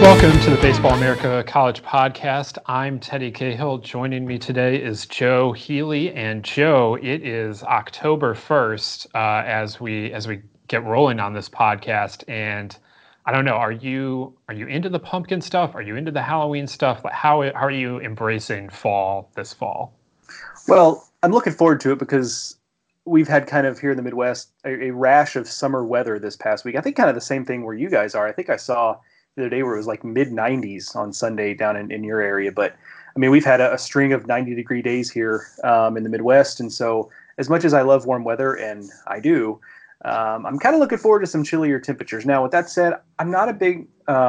Welcome to the Baseball America College Podcast. I'm Teddy Cahill. Joining me today is Joe Healy. And Joe, it is October 1st as we get rolling on this podcast. And I don't know, are you into the pumpkin stuff? Are you into the Halloween stuff? How are you embracing fall this fall? Well, I'm looking forward to it because we've had kind of here in the Midwest a rash of summer weather this past week. I think kind of the same thing where you guys are. I think I saw the other day where it was like mid-90s on Sunday down in your area. But, I mean, we've had a string of 90-degree days here in the Midwest. And so as much as I love warm weather, and I do, I'm kind of looking forward to some chillier temperatures. Now, with that said, I'm not a big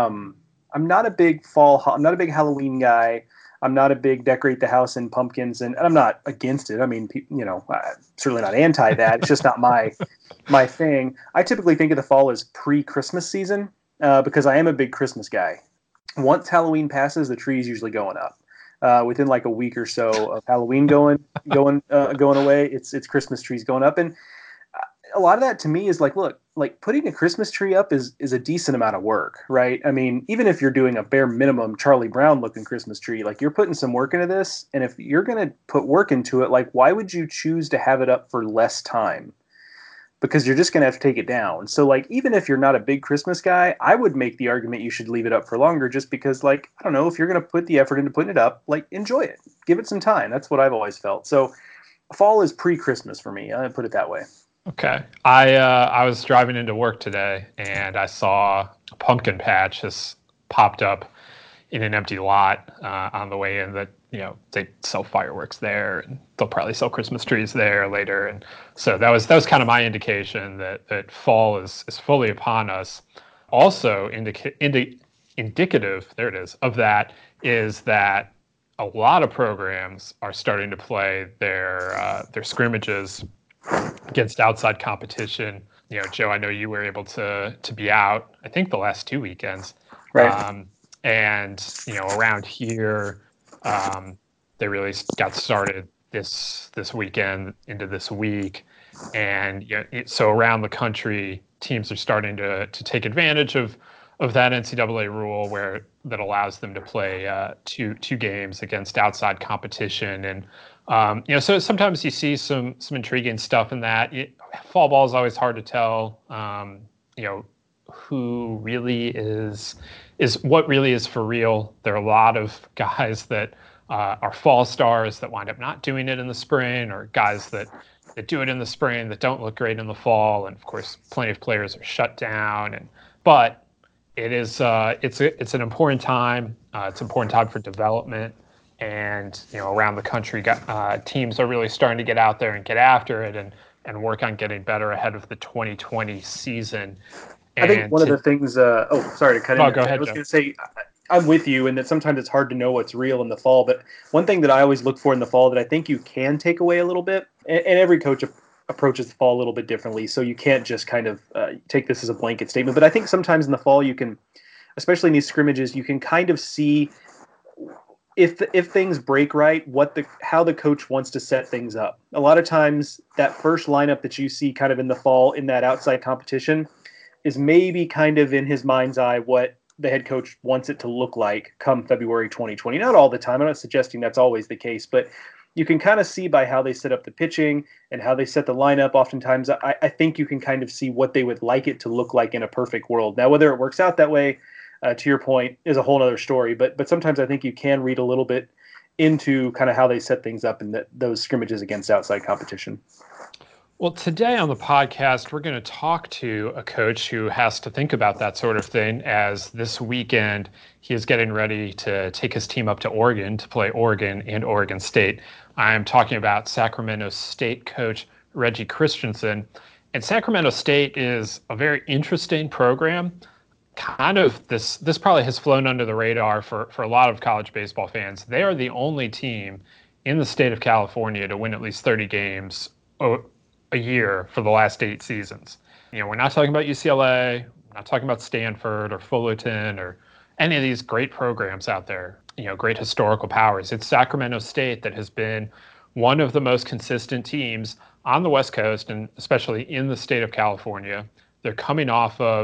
Halloween guy. I'm not a big decorate the house in pumpkins, and I'm not against it. I mean, I'm certainly not anti that. It's just not my thing. I typically think of the fall as pre-Christmas season because I am a big Christmas guy. Once Halloween passes, the tree is usually going up. Within like a week or so of Halloween going away, it's Christmas trees going up, and a lot of that to me is like, look, like putting a Christmas tree up is a decent amount of work, right? I mean, even if you're doing a bare minimum Charlie Brown looking Christmas tree, like you're putting some work into this. And if you're going to put work into it, like why would you choose to have it up for less time? Because you're just going to have to take it down. So like, even if you're not a big Christmas guy, I would make the argument you should leave it up for longer just because like, I don't know, if you're going to put the effort into putting it up, like enjoy it, give it some time. That's what I've always felt. So fall is pre-Christmas for me. I put it that way. Okay. I was driving into work today and I saw a pumpkin patch just popped up in an empty lot on the way in that, they sell fireworks there and they'll probably sell Christmas trees there later. And so that was kind of my indication that fall is fully upon us. Also indicative, there it is, of that is that a lot of programs are starting to play their scrimmages against outside competition. Joe, I know you were able to be out, I think the last 2 weekends. Right. And, around here, they really got started this weekend into this week. And so around the country, teams are starting to take advantage of that NCAA rule that allows them to play two games against outside competition. And so sometimes you see some intriguing stuff in that. Fall ball is always hard to tell, who really is what really is for real. There are a lot of guys that are fall stars that wind up not doing it in the spring, or guys that do it in the spring that don't look great in the fall. And of course, plenty of players are shut down. But it is it's an important time. It's an important time for development. And around the country, teams are really starting to get out there and get after it and work on getting better ahead of the 2020 season. I think one of the things. Sorry to cut in. Go ahead. I was going to say I'm with you, and that sometimes it's hard to know what's real in the fall. But one thing that I always look for in the fall that I think you can take away a little bit, and every coach approaches the fall a little bit differently, so you can't just kind of take this as a blanket statement. But I think sometimes in the fall you can, especially in these scrimmages, you can kind of see if things break right, how the coach wants to set things up. A lot of times that first lineup that you see kind of in the fall in that outside competition is maybe kind of in his mind's eye what the head coach wants it to look like come February 2020. Not all the time. I'm not suggesting that's always the case, but you can kind of see by how they set up the pitching and how they set the lineup. Oftentimes, I think you can kind of see what they would like it to look like in a perfect world. Now, whether it works out that way, to your point, is a whole other story. But sometimes I think you can read a little bit into kind of how they set things up in those scrimmages against outside competition. Well, today on the podcast, we're going to talk to a coach who has to think about that sort of thing, as this weekend he is getting ready to take his team up to Oregon to play Oregon and Oregon State. I'm talking about Sacramento State coach Reggie Christensen. And Sacramento State is a very interesting program. Kind of this probably has flown under the radar for a lot of college baseball fans. They are the only team in the state of California to win at least 30 games a year for the last 8 seasons. We're not talking about UCLA, we're not talking about Stanford or Fullerton or any of these great programs out there, great historical powers. It's Sacramento State that has been one of the most consistent teams on the West Coast, and especially in the state of California. They're coming off of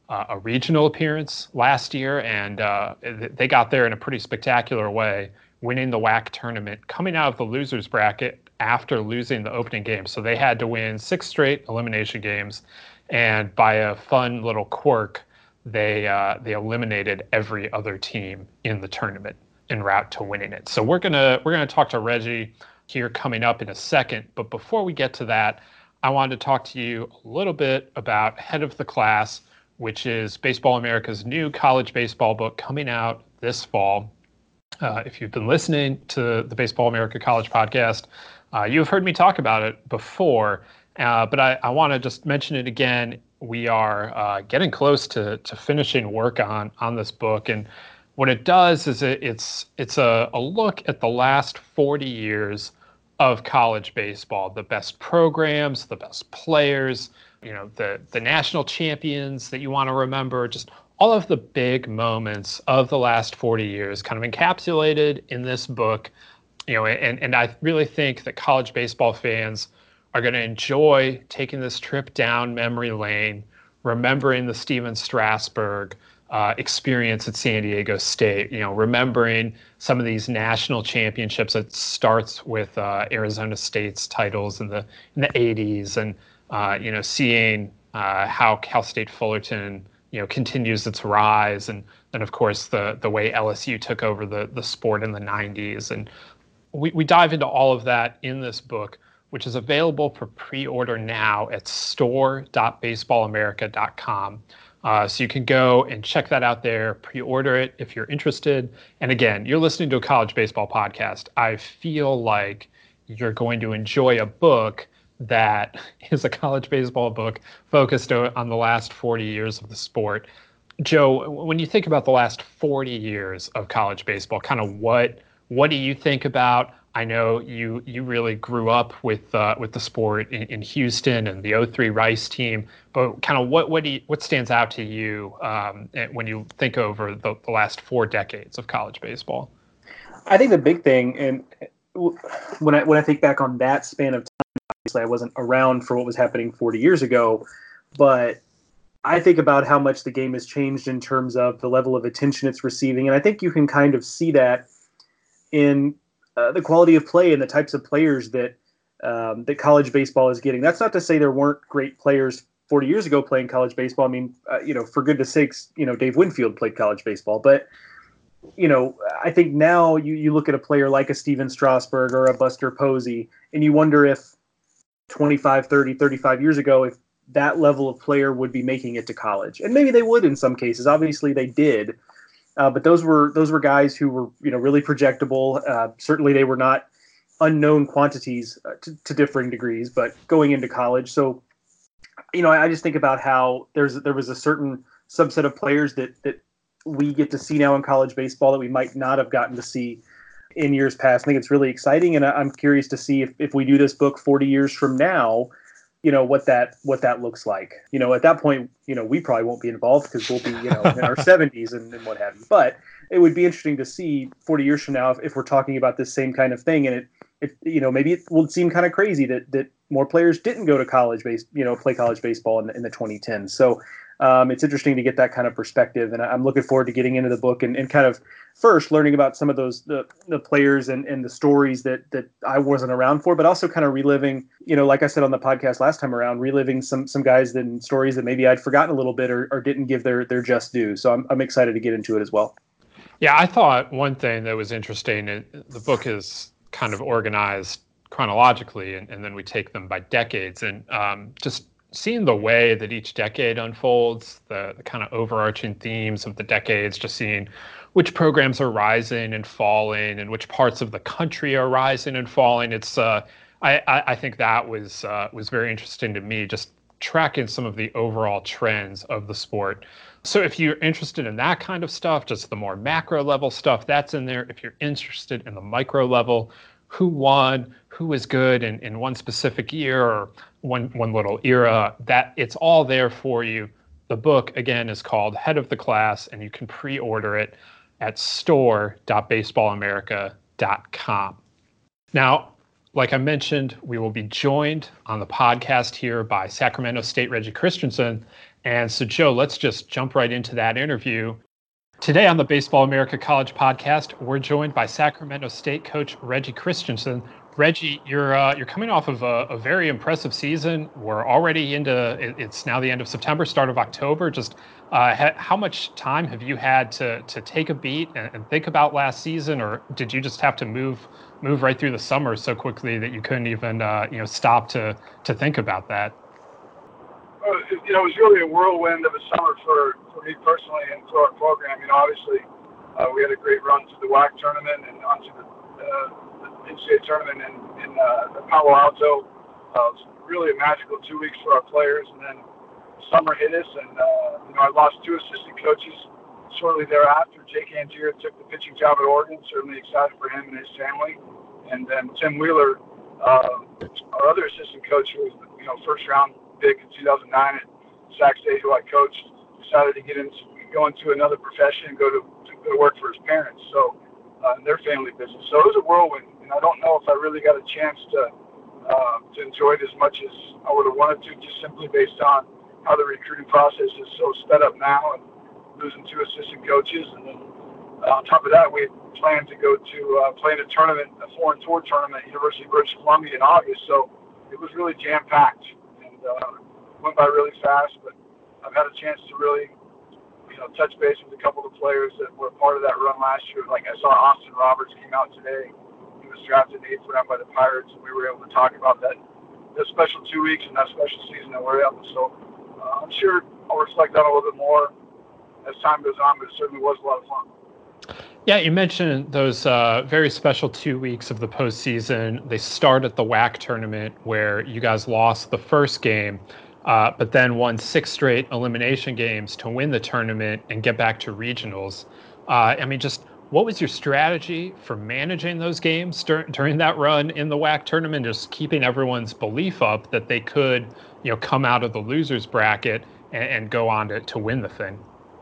a regional appearance last year, and they got there in a pretty spectacular way, winning the WAC tournament, coming out of the losers bracket after losing the opening game. So they had to win 6 straight elimination games, and by a fun little quirk, they eliminated every other team in the tournament en route to winning it. So we're gonna talk to Reggie here coming up in a second. But before we get to that, I wanted to talk to you a little bit about Head of the Class, which is Baseball America's new college baseball book coming out this fall. If you've been listening to the Baseball America College podcast, you've heard me talk about it before, but I want to just mention it again. We are getting close to finishing work on this book, and what it does is it's a look at the last 40 years of college baseball, the best programs, the best players, the national champions that you want to remember, just all of the big moments of the last 40 years kind of encapsulated in this book. And I really think that college baseball fans are going to enjoy taking this trip down memory lane, remembering the Steven Strasburg experience at San Diego State, remembering some of these national championships. It starts with Arizona State's titles in the 80s, and seeing how Cal State Fullerton continues its rise, and of course the way LSU took over the sport in the 90s. And we dive into all of that in this book, which is available for pre-order now at store.baseballamerica.com. So you can go and check that out there, pre-order it if you're interested. And again, you're listening to a college baseball podcast. I feel like you're going to enjoy a book that is a college baseball book focused on the last 40 years of the sport. Joe, when you think about the last 40 years of college baseball, kind of what do you think about? I know you really grew up with the sport in Houston and the '03 Rice team, but kind of what stands out to you when you think over the last 4 decades of college baseball? I think the big thing, and when I think back on that span of time, obviously I wasn't around for what was happening 40 years ago, but I think about how much the game has changed in terms of the level of attention it's receiving, and I think you can kind of see that in the quality of play and the types of players that college baseball is getting. That's not to say there weren't great players 40 years ago playing college baseball. I mean, for goodness sakes, Dave Winfield played college baseball. But, I think now you look at a player like a Steven Strasburg or a Buster Posey, and you wonder if 25, 30, 35 years ago, if that level of player would be making it to college. And maybe they would in some cases. Obviously, they did. But those were guys who were really projectable. Certainly, they were not unknown quantities to differing degrees, but going into college. So, I just think about how there was a certain subset of players that we get to see now in college baseball that we might not have gotten to see in years past. I think it's really exciting, and I'm curious to see if we do this book 40 years from now, what that looks like. At that point, we probably won't be involved because we'll be, in our 70s and what have you. But it would be interesting to see 40 years from now if we're talking about this same kind of thing. And maybe it will seem kind of crazy that more players didn't go to college play college baseball in the 2010s. So it's interesting to get that kind of perspective. And I'm looking forward to getting into the book and kind of first learning about some of those the players and the stories that I wasn't around for, but also kind of reliving, like I said on the podcast last time around, reliving some guys and stories that maybe I'd forgotten a little bit or didn't give their just due. So I'm excited to get into it as well. Yeah, I thought one thing that was interesting, the book is kind of organized chronologically, and then we take them by decades, and just seeing the way that each decade unfolds, the kind of overarching themes of the decades, just seeing which programs are rising and falling and which parts of the country are rising and falling. It's I think that was very interesting to me, just tracking some of the overall trends of the sport. So if you're interested in that kind of stuff, just the more macro level stuff, that's in there. If you're interested in the micro level, who won, who was good in one specific year or one little era, that it's all there for you. The book, again, is called Head of the Class, and you can pre-order it at store.baseballamerica.com. Now, Like I mentioned, we will be joined on the podcast here by Sacramento State Reggie Christensen. And so, Joe, let's just jump right into that interview. Today on the Baseball America College podcast, we're joined by Sacramento State coach Reggie Christensen. Reggie, you're coming off of a very impressive season. We're already it's now the end of September, start of October. Just how much time have you had to take a beat and think about last season, or did you just have to move right through the summer so quickly that you couldn't even stop to think about that? It was really a whirlwind of a summer for me personally and for our program. Obviously, we had a great run to the WAC tournament and onto the NCAA tournament in Palo Alto. It was really a magical 2 weeks for our players, and then summer hit us, and I lost 2 assistant coaches shortly thereafter. Jake Angier took the pitching job at Oregon. Certainly excited for him and his family. And then Tim Wheeler, our other assistant coach, who was first round pick in 2009 at Sac State, who I coached, decided to go into another profession and go to work for his parents. So their family business. So it was a whirlwind, and I don't know if I really got a chance to enjoy it as much as I would have wanted to, just simply based on how the recruiting process is so sped up now, and losing 2 assistant coaches, and then on top of that, we had planned to go to play in a foreign tour tournament at University of British Columbia in August. So it was really jam packed, and went by really fast. But I've had a chance to really touch base with a couple of the players that were part of that run last year. Like I saw Austin Roberts came out today. He was drafted in the 8th round by the Pirates, and we were able to talk about that special 2 weeks and that special season that we're able. So I'm sure I'll reflect on it a little bit more as time goes on, but it certainly was a lot of fun. Yeah, you mentioned those very special 2 weeks of the postseason. They start at the WAC tournament where you guys lost the first game, but then won 6 straight elimination games to win the tournament and get back to regionals. Just what was your strategy for managing those games during that run in the WAC tournament, just keeping everyone's belief up that they could, come out of the losers bracket and go on to win the thing?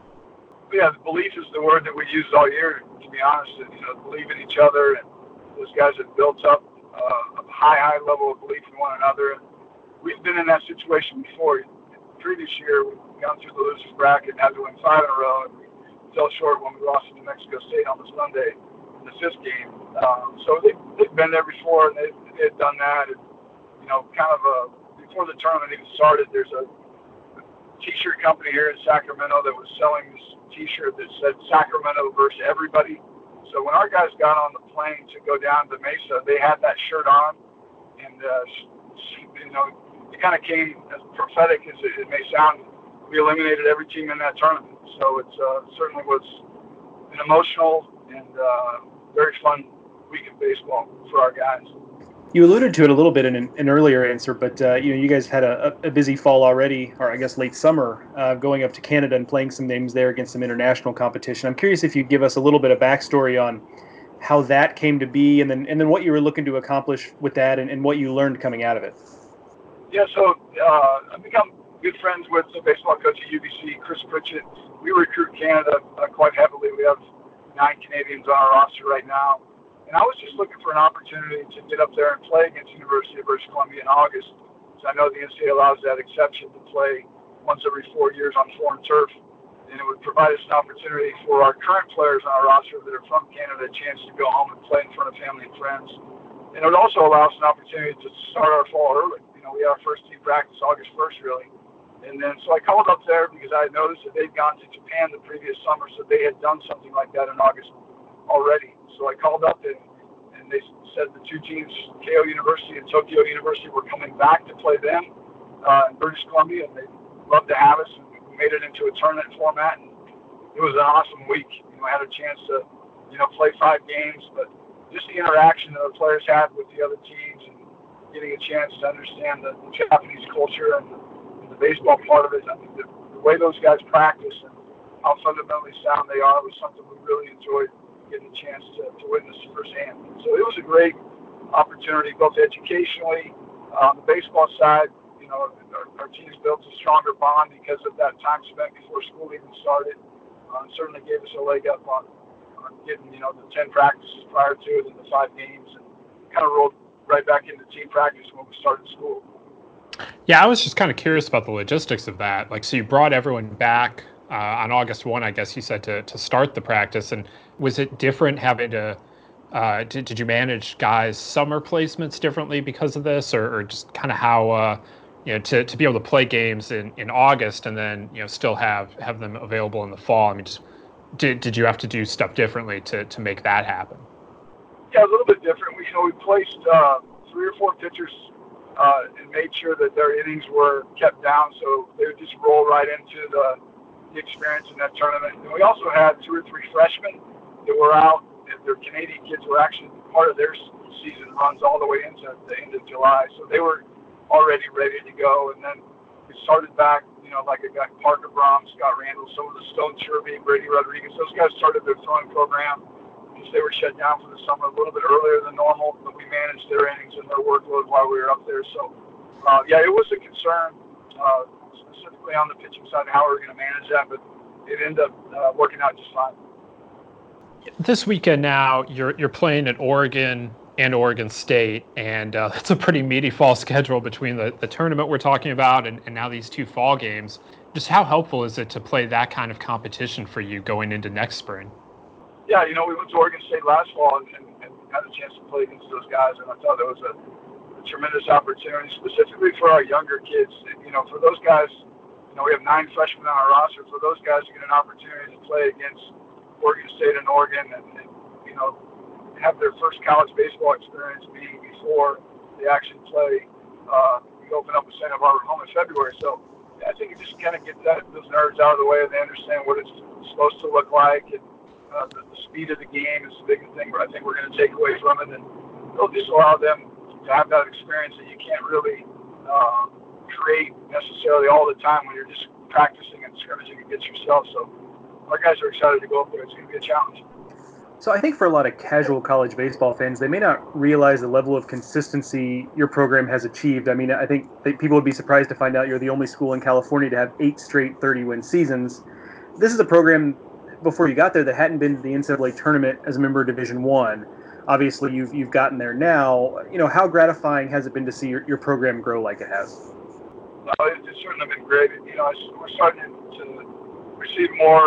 Yeah, belief is the word that we used all year, to be honest. Believe in each other, and those guys have built up a high level of belief in one another. And we've been in that situation before. Previous year, we've gone through the losers bracket and had to win 5 in a row, and we fell short when we lost to New Mexico State on the Sunday in the 5th game. So they've been there before, and they've done that. And, before the tournament even started, there's a T-shirt company here in Sacramento that was selling this T-shirt that said Sacramento versus everybody. So when our guys got on the plane to go down to Mesa, they had that shirt on, and it kind of came as prophetic as it may sound. We eliminated every team in that tournament, so it certainly was an emotional and very fun week of baseball for our guys. You alluded to it a little bit in an earlier answer, but you guys had a busy fall already, or I guess late summer, going up to Canada and playing some games there against some international competition. I'm curious if you'd give us a little bit of backstory on how that came to be, and then what you were looking to accomplish with that, and what you learned coming out of it. Yeah, so I've become good friends with the baseball coach at UBC, Chris Pritchett. We recruit Canada quite heavily. We have 9 Canadians on our roster right now. And I was just looking for an opportunity to get up there and play against the University of British Columbia in August. So I know the NCAA allows that exception to play once every 4 years on foreign turf. And it would provide us an opportunity for our current players on our roster that are from Canada a chance to go home and play in front of family and friends. And it would also allow us an opportunity to start our fall early. We had our first team practice August 1st, really. And then so I called up there because I had noticed that they'd gone to Japan the previous summer, so they had done something like that in August already. So I called up and they said the 2 teams, Keio University and Tokyo University, were coming back to play them in British Columbia, and they'd love to have us. And we made it into a tournament format, and it was an awesome week. I had a chance to, play 5 games, but just the interaction that the players had with the other teams and getting a chance to understand the Japanese culture and the baseball part of it. I mean, the way those guys practice and how fundamentally sound they are was something we really enjoyed getting a chance to witness firsthand. So it was a great opportunity, both educationally, on the baseball side. Our teams built a stronger bond because of that time spent before school even started. Certainly gave us a leg up on getting, the 10 practices prior to it and the 5 games, and kind of rolled right back into team practice when we started school. Yeah, I was just kind of curious about the logistics of that. Like, so you brought everyone back on August 1, I guess you said, to start the practice. And was it different having to, did you manage guys' summer placements differently because of this, or just kind of how, to be able to play games in August and then, still have them available in the fall? I mean, just did you have to do stuff differently to make that happen? Yeah, a little bit different. We placed 3 or 4 pitchers and made sure that their innings were kept down, so they would just roll right into the experience in that tournament. And we also had 2 or 3 freshmen that were out. Their Canadian kids were actually part of their season runs all the way into the end of July, so they were already ready to go. And then we started back, like a guy Parker Brom, Scott Randall, some of the Stone Sherby, Brady Rodriguez. Those guys started their throwing program because they were shut down for the summer a little bit earlier than normal, but we managed their innings and their workload while we were up there. So, it was a concern, specifically on the pitching side, how we were going to manage that, but it ended up working out just fine. This weekend now, you're playing at Oregon and Oregon State, and it's a pretty meaty fall schedule between the tournament we're talking about and now these 2 fall games. Just how helpful is it to play that kind of competition for you going into next spring? Yeah, we went to Oregon State last fall and had a chance to play against those guys, and I thought that was a tremendous opportunity, specifically for our younger kids. For those guys, we have 9 freshmen on our roster. For those guys to get an opportunity to play against Oregon State and Oregon and have their first college baseball experience being before they actually play, we open up with Santa Barbara home in February. So I think it just kind of gets those nerves out of the way, and they understand what it's supposed to look like, and the speed of the game is the biggest thing I think we're going to take away from it, and it'll just allow them to have that experience that you can't really create necessarily all the time when you're just practicing and scrimmaging against yourself. So our guys are excited to go up there. It's going to be a challenge. So I think for a lot of casual college baseball fans, they may not realize the level of consistency your program has achieved. I mean, I think people would be surprised to find out you're the only school in California to have 8 straight 30-win seasons. This is a program, before you got there, that hadn't been to the NCAA tournament as a member of Division I. Obviously, you've gotten there now. How gratifying has it been to see your program grow like it has? It's certainly been great. We're starting to receive more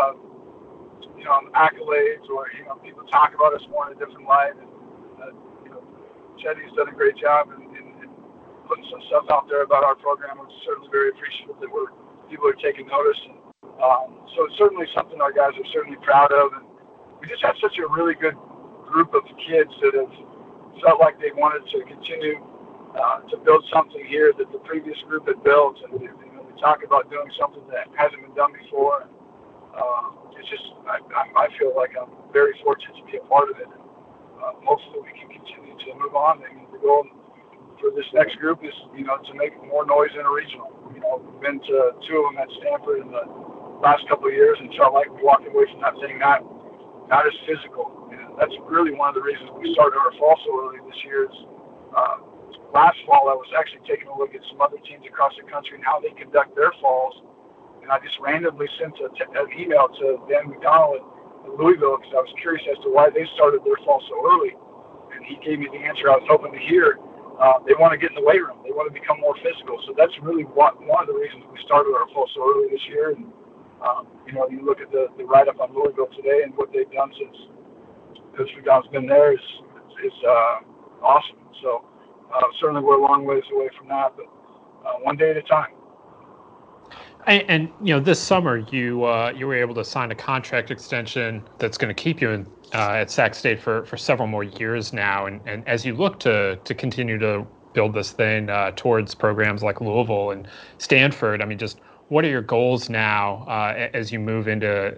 accolades, or people talk about us more in a different light. And Chetty's done a great job in putting some stuff out there about our program. I'm certainly very appreciative that people are taking notice. And, so it's certainly something our guys are certainly proud of. And we just have such a really good group of kids that have felt like they wanted to continue to build something here that the previous group had built. And we talk about doing something that hasn't been done before. And, it's just, I feel like I'm very fortunate to be a part of it. And, hopefully we can continue to move on. And the goal for this next group is, to make more noise in a regional. We've been to 2 of them at Stanford in the last couple of years, and felt like we walked away from that thing not as physical. And that's really one of the reasons we started our fall so early this year. Is last fall I was actually taking a look at some other teams across the country and how they conduct their falls. And I just randomly sent an email to Dan McDonald at Louisville because I was curious as to why they started their fall so early. And he gave me the answer I was hoping to hear. They want to get in the weight room. They want to become more physical. So that's really one of the reasons we started our fall so early this year. And, you look at the write-up on Louisville today and what they've done since Coach McDonald's been there is awesome. So certainly we're a long ways away from that, but one day at a time. And this summer you were able to sign a contract extension that's going to keep you at Sac State for several more years now. And as you look to continue to build this thing towards programs like Louisville and Stanford, I mean, just what are your goals now as you move into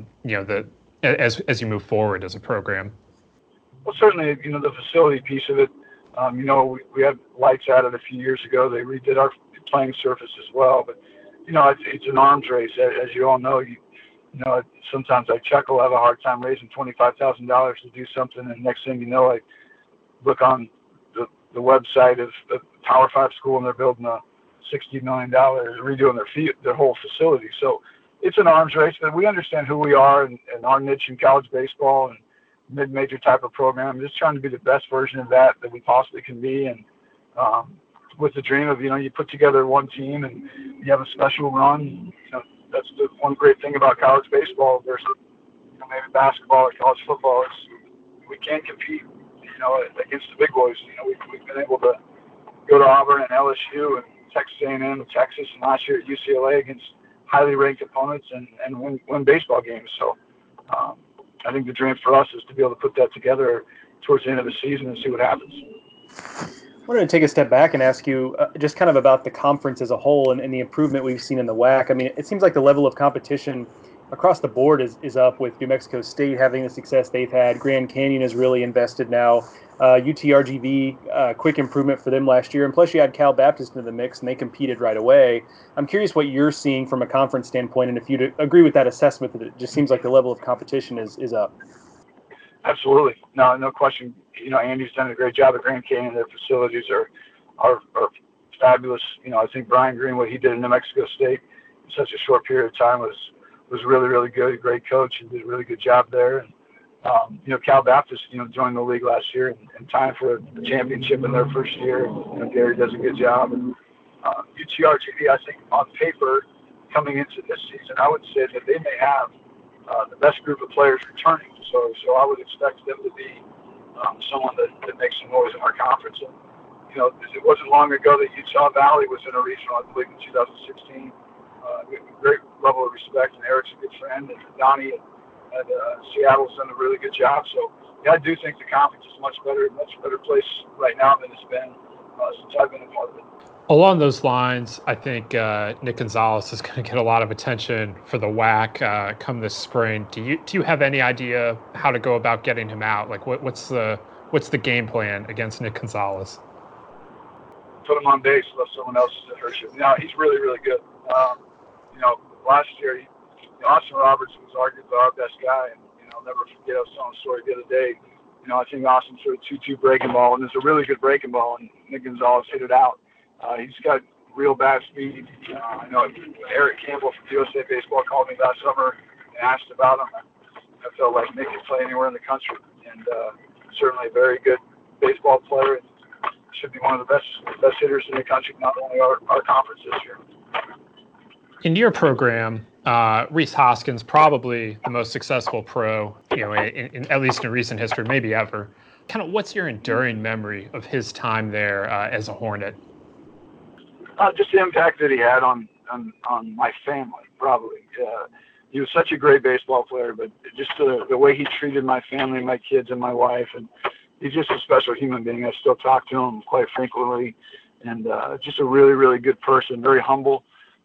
as you move forward as a program? Well, certainly the facility piece of it. We had lights added a few years ago. They redid our playing surface as well, but it's an arms race, as you all know. Sometimes I chuckle. I have a hard time raising $25,000 to do something, and next thing you know, I look on the website of the Power 5 school, and they're building a $60 million redoing their whole facility. So it's an arms race, but we understand who we are and our niche in college baseball, and mid-major type of program. Just trying to be the best version of that we possibly can be. And with the dream of, you put together one team and you have a special run. That's the one great thing about college baseball versus maybe basketball or college football is we can compete, against the big boys. We've been able to go to Auburn and LSU and Texas A&M and Texas, and last year at UCLA against highly ranked opponents and win baseball games. So I think the dream for us is to be able to put that together towards the end of the season and see what happens. I wanted to take a step back and ask you just kind of about the conference as a whole and the improvement we've seen in the WAC. I mean, it seems like the level of competition across the board is up, with New Mexico State having the success they've had. Grand Canyon is really invested now. UTRGV, quick improvement for them last year. And plus you had Cal Baptist into the mix, and they competed right away. I'm curious what you're seeing from a conference standpoint, and if you agree with that assessment that it just seems like the level of competition is up. Absolutely. No question. Andy's done a great job at Grand Canyon. Their facilities are fabulous. I think Brian Green, what he did in New Mexico State in such a short period of time was really, really good. A great coach and did a really good job there. And, Cal Baptist, joined the league last year in time for the championship in their first year. Gary does a good job. And UTRGV, I think on paper, coming into this season, I would say that they may have the best group of players returning. So I would expect them to be someone that makes some noise in our conference. And, it wasn't long ago that Utah Valley was in a regional, I believe, in 2016. Great level of respect, and Eric's a good friend, and Donnie at Seattle's done a really good job. So, I do think the conference is much better place right now than it's been since I've been a part of it. Along those lines, I think Nick Gonzalez is going to get a lot of attention for the WAC come this spring. Do you have any idea how to go about getting him out? Like, what's the game plan against Nick Gonzalez? Put him on base, let someone else hurt you. No, he's really, really good. Last year, Austin Roberts was arguably our best guy, and I'll never forget. I was telling a story the other day. I think Austin threw a 2-2 breaking ball, and it's a really good breaking ball, and Nick Gonzalez hit it out. He's got real bat speed. I know Eric Campbell from USA Baseball called me last summer and asked about him. I felt like Nick could play anywhere in the country, and certainly a very good baseball player, and should be one of the best hitters in the country, not only our conference this year. In your program, Rhys Hoskins, probably the most successful pro, in at least in recent history, maybe ever. Kind of, what's your enduring memory of his time there as a Hornet? Just the impact that he had on my family, probably. He was such a great baseball player, but just the way he treated my family, my kids, and my wife, and he's just a special human being. I still talk to him quite frequently, and just a really, really good person, very humble.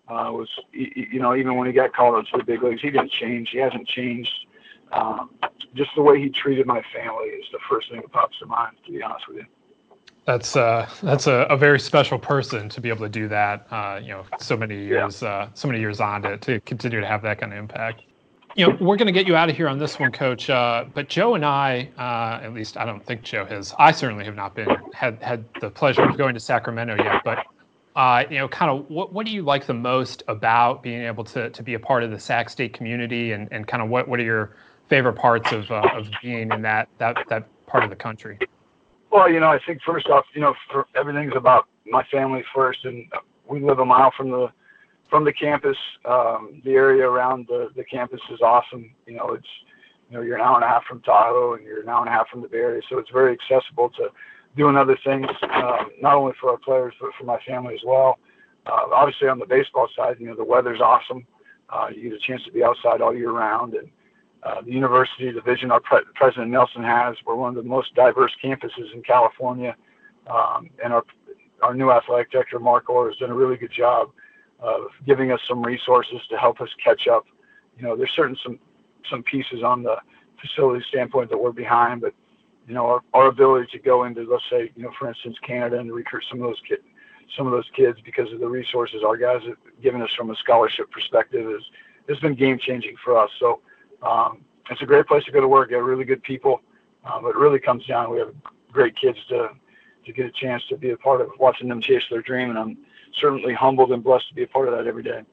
Even when he got called up to the big leagues, he didn't change. He hasn't changed. Just the way he treated my family is the first thing that pops to mind, to be honest with you. That's a very special person to be able to do that. So many years on to continue to have that kind of impact. We're going to get you out of here on this one, Coach. But Joe and I, at least I don't think Joe has. I certainly have not had the pleasure of going to Sacramento yet. But kind of what do you like the most about being able to be a part of the Sac State community, and kind of what are your favorite parts of being in that part of the country? Well, I think first off, for everything's about my family first, and we live a mile from the campus. The area around the campus is awesome. It's you're an hour and a half from Tahoe, and you're an hour and a half from the Bay Area, so it's very accessible to doing other things, not only for our players but for my family as well. Obviously, on the baseball side, the weather's awesome. You get a chance to be outside all year round, and the university, the vision our President Nelson has, we're one of the most diverse campuses in California, and our new athletic director, Mark Orr, has done a really good job of giving us some resources to help us catch up. There's some pieces on the facility standpoint that we're behind, but our ability to go into, let's say, for instance, Canada, and recruit some of those kids because of the resources our guys have given us from a scholarship perspective has been game changing for us. So it's a great place to go to work. You have really good people, but it really comes down. We have great kids to get a chance to be a part of watching them chase their dream, and I'm certainly humbled and blessed to be a part of that every day.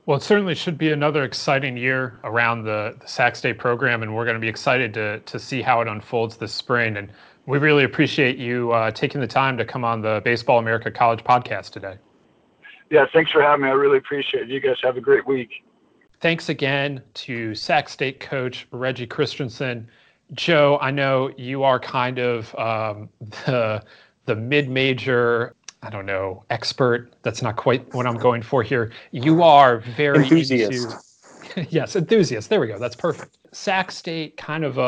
Well, it certainly should be another exciting year around the Sac State program, and we're going to be excited to see how it unfolds this spring. And we really appreciate you taking the time to come on the Baseball America College podcast today. Yeah, thanks for having me. I really appreciate it. You guys have a great week. Thanks again to Sac State coach Reggie Christensen. Joe, I know you are kind of the mid-major, I don't know, expert. That's not quite what I'm going for here. You are very enthusiast. Yes, enthusiast. There we go. That's perfect. Sac State, kind of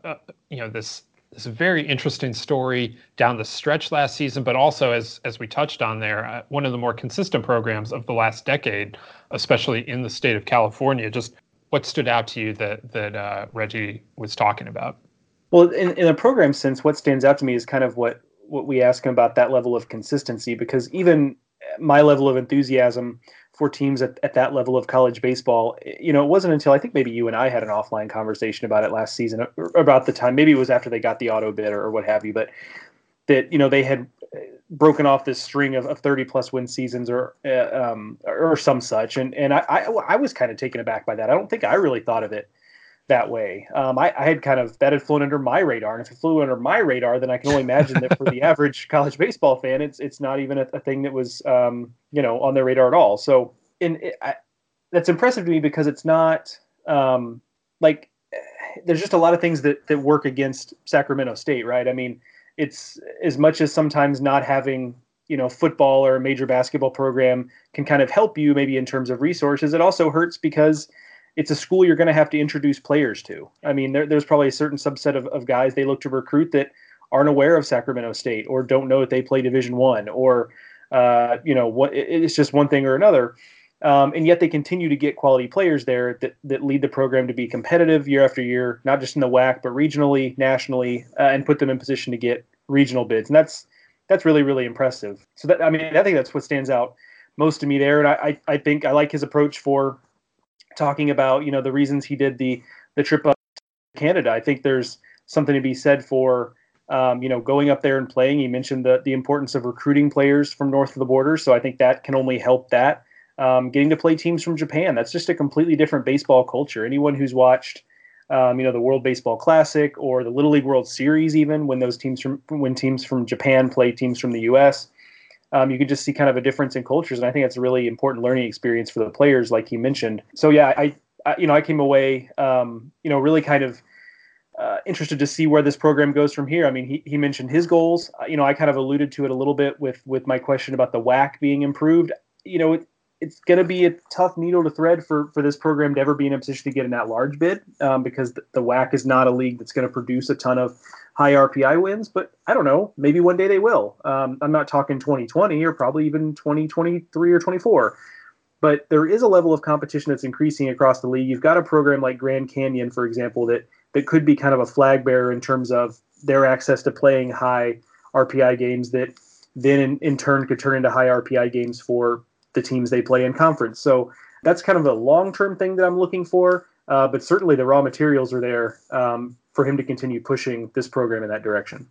this very interesting story down the stretch last season, but also as we touched on there, one of the more consistent programs of the last decade, especially in the state of California. Just what stood out to you that Reggie was talking about? Well, in a program sense, what stands out to me is kind of what we ask him about, that level of consistency, because even my level of enthusiasm for teams at that level of college baseball, it wasn't until I think maybe you and I had an offline conversation about it last season, about the time, maybe it was after they got the auto bid or what have you, but that, they had broken off this string of 30 plus win seasons or some such. And I was kind of taken aback by that. I don't think I really thought of it that way. I had that had flown under my radar, and if it flew under my radar, then I can only imagine that for the average college baseball fan, it's not even a thing that was on their radar at all. So that's impressive to me, because it's not like there's just a lot of things that work against Sacramento State, right? I mean, it's as much as sometimes not having football or a major basketball program can kind of help you maybe in terms of resources, it also hurts because it's a school you're going to have to introduce players to. I mean, there's probably a certain subset of guys they look to recruit that aren't aware of Sacramento State or don't know that they play Division I, or it's just one thing or another. And yet they continue to get quality players there that lead the program to be competitive year after year, not just in the WAC, but regionally, nationally, and put them in position to get regional bids. And that's really, really impressive. So I think that's what stands out most to me there. And I think I like his approach for talking about, the reasons he did the trip up to Canada. I think there's something to be said for, going up there and playing. He mentioned the importance of recruiting players from north of the border. So I think that can only help that. Getting to play teams from Japan, that's just a completely different baseball culture. Anyone who's watched, the World Baseball Classic or the Little League World Series, even when teams from Japan play teams from the U.S., you can just see kind of a difference in cultures, and I think that's a really important learning experience for the players, like he mentioned. So yeah, I came away, really kind of interested to see where this program goes from here. I mean, he mentioned his goals. I kind of alluded to it a little bit with my question about the WAC being improved. It's going to be a tough needle to thread for this program to ever be in a position to get an at-large bid, because the WAC is not a league that's going to produce a ton of high RPI wins, but I don't know, maybe one day they will. I'm not talking 2020 or probably even 2023 or 24, but there is a level of competition that's increasing across the league. You've got a program like Grand Canyon, for example, that could be kind of a flag bearer in terms of their access to playing high RPI games that then in turn could turn into high RPI games for the teams they play in conference. So that's kind of a long-term thing that I'm looking for, but certainly the raw materials are there for him to continue pushing this program in that direction.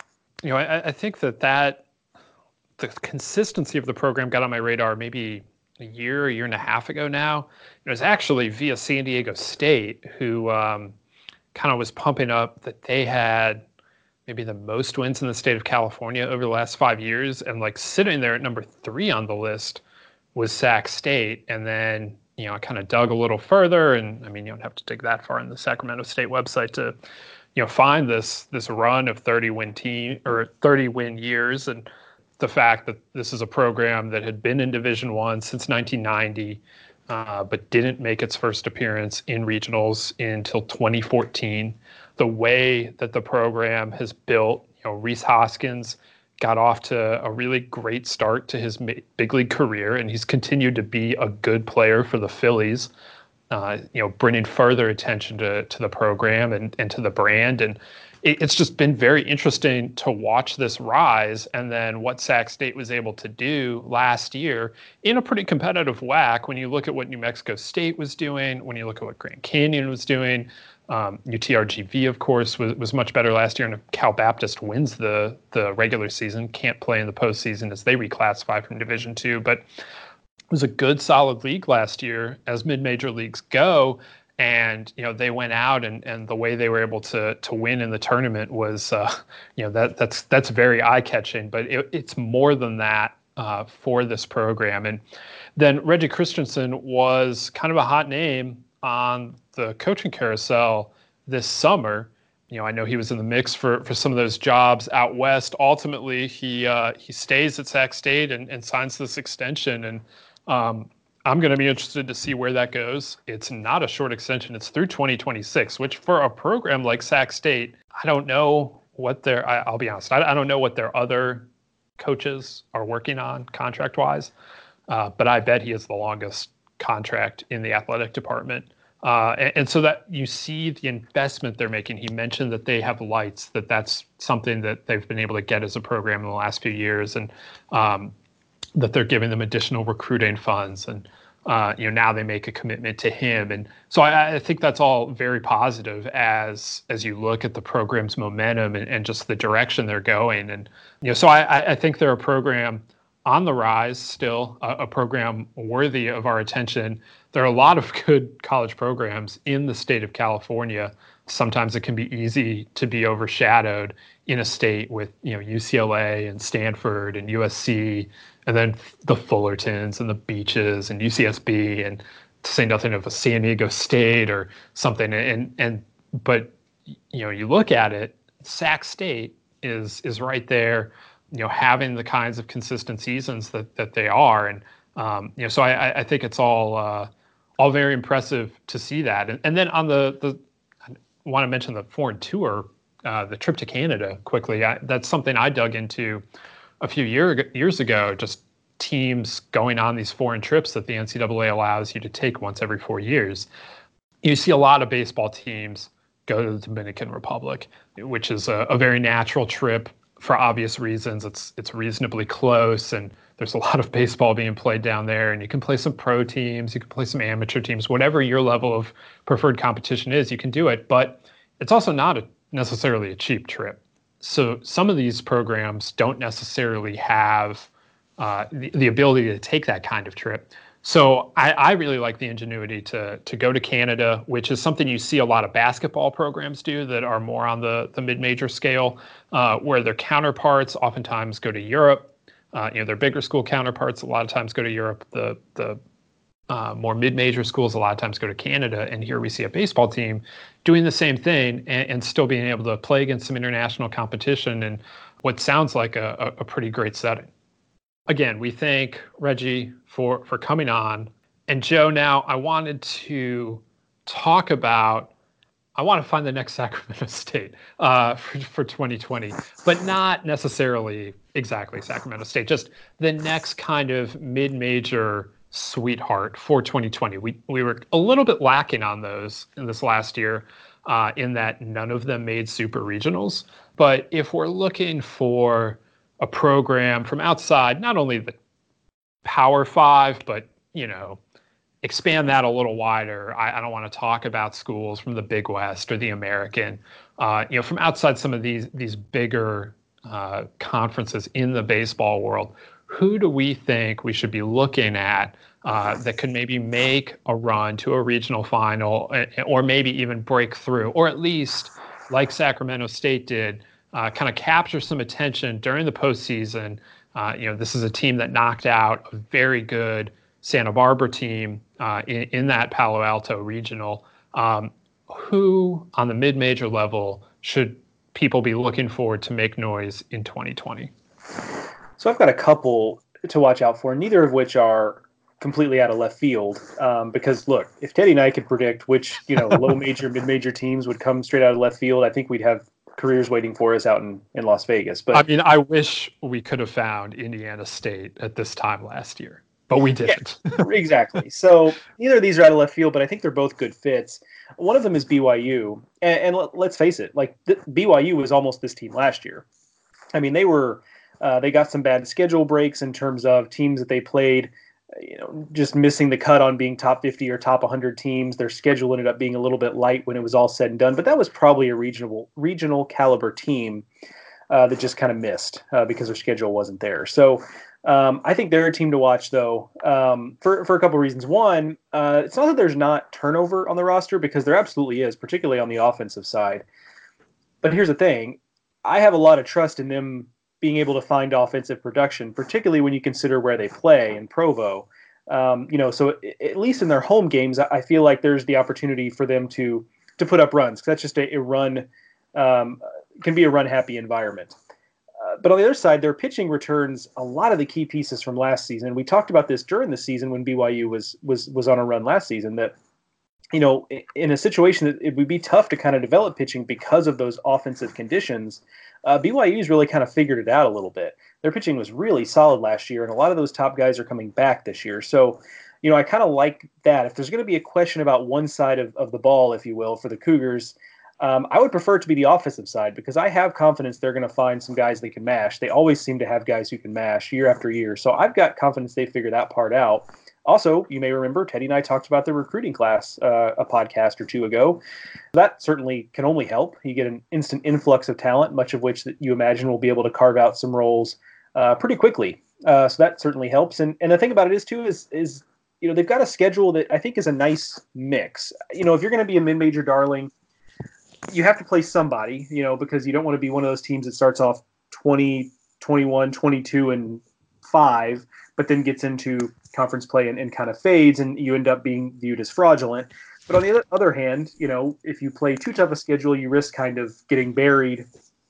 I think that the consistency of the program got on my radar maybe a year and a half ago now. It was actually via San Diego State, who kind of was pumping up that they had maybe the most wins in the state of California over the last 5 years, and like sitting there at number 3 on the list was Sac State. And then I kind of dug a little further, and I mean, you don't have to dig that far in the Sacramento State website to find this run of 30 win years, and the fact that this is a program that had been in Division I since 1990, but didn't make its first appearance in regionals until 2014. The way that the program has built, Rhys Hoskins got off to a really great start to his big league career, and he's continued to be a good player for the Phillies. Bringing further attention to the program and to the brand. And it's just been very interesting to watch this rise, and then what Sac State was able to do last year in a pretty competitive WAC. When you look at what New Mexico State was doing, when you look at what Grand Canyon was doing, UTRGV, of course, was much better last year, and if Cal Baptist wins the regular season, can't play in the postseason as they reclassify from Division II. But was a good, solid league last year, as mid-major leagues go. And they went out and the way they were able to win in the tournament was that's very eye-catching. But it's more than that for this program. And then Reggie Christensen was kind of a hot name on the coaching carousel this summer. I know he was in the mix for some of those jobs out west. Ultimately, he stays at Sac State and signs this extension. And I'm going to be interested to see where that goes. It's not a short extension. It's through 2026, which for a program like Sac State, I don't know what I'll be honest, I don't know what their other coaches are working on contract-wise, but I bet he has the longest contract in the athletic department. And so that you see the investment they're making. He mentioned that they have lights, that's something that they've been able to get as a program in the last few years, and that they're giving them additional recruiting funds. And now they make a commitment to him. And so I think that's all very positive as you look at the program's momentum and just the direction they're going. And so I think they're a program on the rise still, a program worthy of our attention. There are a lot of good college programs in the state of California. Sometimes it can be easy to be overshadowed in a state with UCLA and Stanford and USC, and then the Fullertons and the Beaches and UCSB, and to say nothing of a San Diego State or something. But you look at it, Sac State is right there, having the kinds of consistent seasons that they are. And so I think it's all very impressive to see that. And then on the I want to mention the foreign tour, the trip to Canada quickly. That's something I dug into a few years ago, just teams going on these foreign trips that the NCAA allows you to take once every 4 years. You see a lot of baseball teams go to the Dominican Republic, which is a very natural trip for obvious reasons. It's reasonably close, and there's a lot of baseball being played down there, and you can play some pro teams, you can play some amateur teams, whatever your level of preferred competition is, you can do it. But it's also not necessarily a cheap trip. So some of these programs don't necessarily have the ability to take that kind of trip. So I really like the ingenuity to go to Canada, which is something you see a lot of basketball programs do that are more on the mid-major scale, where their counterparts oftentimes go to Europe. Their bigger school counterparts a lot of times go to Europe. The more mid-major schools a lot of times go to Canada. And here we see a baseball team doing the same thing and still being able to play against some international competition in what sounds like a pretty great setting. Again, we thank Reggie for coming on. And Joe, now I wanted to talk about, I want to find the next Sacramento State for 2020, but not necessarily exactly Sacramento State, just the next kind of mid-major sweetheart for 2020. We were a little bit lacking on those in this last year, in that none of them made super regionals. But if we're looking for a program from outside, not only the Power Five, but, expand that a little wider. I don't want to talk about schools from the Big West or the American, from outside some of these bigger conferences in the baseball world. Who do we think we should be looking at that could maybe make a run to a regional final, or maybe even break through, or at least, like Sacramento State did, kind of capture some attention during the postseason? This is a team that knocked out a very good Santa Barbara team in that Palo Alto regional. Who on the mid-major level should people be looking forward to make noise in 2020? So I've got a couple to watch out for, neither of which are completely out of left field. Because look, if Teddy and I could predict which low major, mid-major teams would come straight out of left field, I think we'd have careers waiting for us out in Las Vegas. But I mean, I wish we could have found Indiana State at this time last year, but we didn't. Yeah, exactly. So neither of these are out of left field, but I think they're both good fits. One of them is BYU, and let's face it, BYU was almost this team last year. I mean, they got some bad schedule breaks in terms of teams that they played, just missing the cut on being top 50 or top 100 teams. Their schedule ended up being a little bit light when it was all said and done, but that was probably a regional caliber team that just kind of missed because their schedule wasn't there. So I think they're a team to watch, though, for a couple of reasons. One, it's not that there's not turnover on the roster, because there absolutely is, particularly on the offensive side. But here's the thing. I have a lot of trust in them being able to find offensive production, particularly when you consider where they play in Provo. So at least in their home games, I feel like there's the opportunity for them to put up runs, because that's just a run, can be a run-happy environment. But on the other side, their pitching returns a lot of the key pieces from last season. We talked about this during the season when BYU was on a run last season, that in a situation that it would be tough to kind of develop pitching because of those offensive conditions. BYU's really kind of figured it out a little bit. Their pitching was really solid last year, and a lot of those top guys are coming back this year. So, I kind of like that. If there's going to be a question about one side of the ball, if you will, for the Cougars, I would prefer it to be the offensive side, because I have confidence they're going to find some guys they can mash. They always seem to have guys who can mash year after year. So I've got confidence they figure that part out. Also, you may remember Teddy and I talked about the recruiting class a podcast or two ago. That certainly can only help. You get an instant influx of talent, much of which that you imagine will be able to carve out some roles pretty quickly. So that certainly helps. And the thing about it is they've got a schedule that I think is a nice mix. If you're going to be a mid-major darling, you have to play somebody, because you don't want to be one of those teams that starts off 20, 21, 22, and 5, but then gets into conference play and kind of fades, and you end up being viewed as fraudulent. But on the other hand, if you play too tough a schedule, you risk kind of getting buried.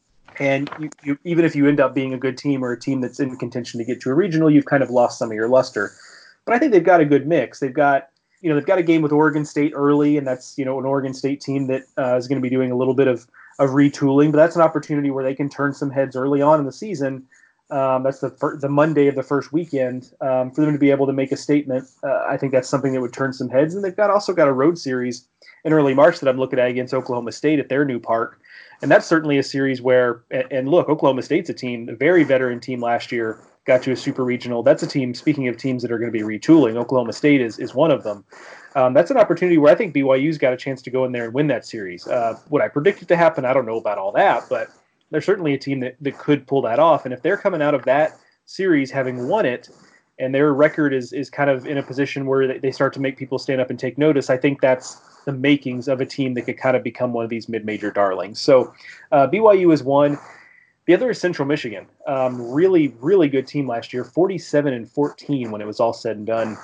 And you even if you end up being a good team or a team that's in contention to get to a regional, you've kind of lost some of your luster. But I think they've got a good mix. They've got a game with Oregon State early, and that's, an Oregon State team that is going to be doing a little bit of retooling. But that's an opportunity where they can turn some heads early on in the season. That's the Monday of the first weekend, for them to be able to make a statement. I think that's something that would turn some heads. And they've also got a road series in early March that I'm looking at against Oklahoma State at their new park. And that's certainly a series where, and look, Oklahoma State's a team, a very veteran team last year, got to a super regional. That's a team, speaking of teams that are going to be retooling, Oklahoma State is one of them. That's an opportunity where I think BYU's got a chance to go in there and win that series. Would I predict it to happen? I don't know about all that, but they're certainly a team that could pull that off. And if they're coming out of that series having won it, and their record is kind of in a position where they start to make people stand up and take notice, I think that's the makings of a team that could kind of become one of these mid-major darlings. So BYU is one. The other is Central Michigan. Really, really good team last year, 47-14 when it was all said and done,